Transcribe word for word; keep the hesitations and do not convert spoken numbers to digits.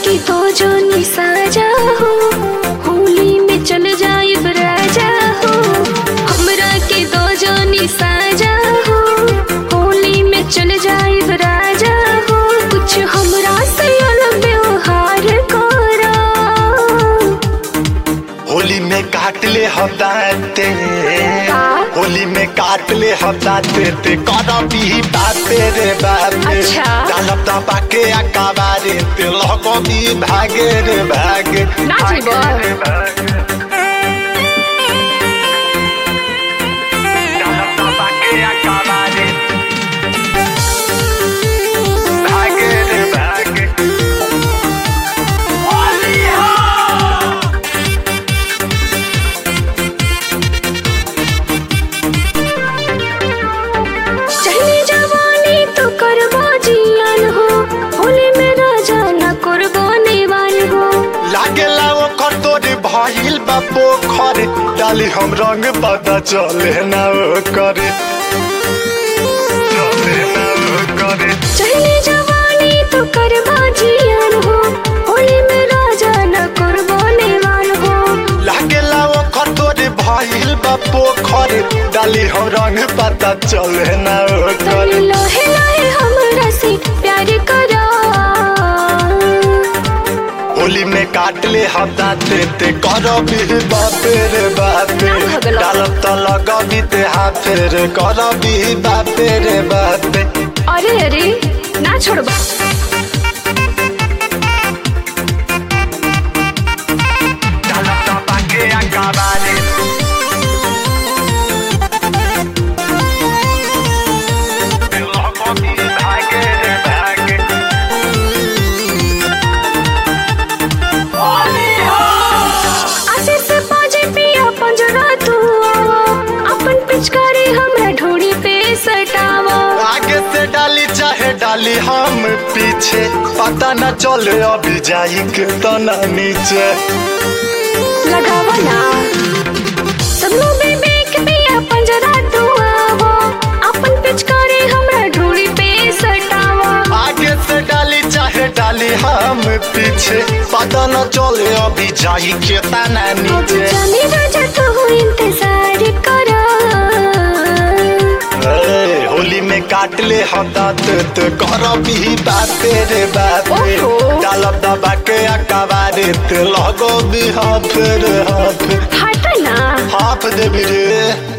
के तो जो निसाजा हो, होली में चल जाए राजा हो। हमरा के तो जो निसाजा हो, होली में चल जाए राजा हो। कुछ हमरा से अलग व्यवहार करा, होली में काट ले हदाते, होली में काट ले हदाते ते करबी बाते रे बाते। अच्छा। डालब दबा के अकाबारे ते लगबी भागे रे भागे। ना जीबो डालब दबा के अकाबारे भागे रे भागे। होली हो चली जवानी तो करबो जियान हो, होली में राजा न करबो नेवान हो। लागेला ओकर तोरे भइल बा पोखर, डाली हम रंग पता चले ना ओकर, चले ना ओकर। चली जवानी तो करबो जियान हो, होली में राजा न करबो नेवान हो। लागेला ओकर तोरे भइल बा पोखर, डाली हम रंग पता चले ना ओकर। तनी लहे लहे हमरा से प्यार करा, होली में काट ले हदाते ते करबी बापे रे बापे। ना भगलो। डालब त लगबी ते हाथे रे करबी बापे रे बापे। अरे अरे ना छोड़बा। डालब दबा के अकाबारे ते लगबी भागे रे भागे। होली हो आसिर से बाजे पिया पंजरा तू आवा, अपन पिचकारी हमरा ढोड़ी पे सटावा। आगे से डाली चाहे डाली हम पीछे, पता न चले अभी जाई के तना नीचे। लगावा ना सब लोग बेबे के पिया पंजरा तू आवा, अपन पिचकारी हमरा ढोड़ी पे सटावा। आगे से डाली चाहे डाली हम पीछे, पता न चले अभी जाई के तना अब नीचे। जाने राजा तो हो इंतजार करा, ए, होली में काट ले हदात ते करबी बाते रे बाते। ओहो। डालब दबा के अकाबारे ते लगबी हाथ रे हाथ। हट ना हाथ देबी रे।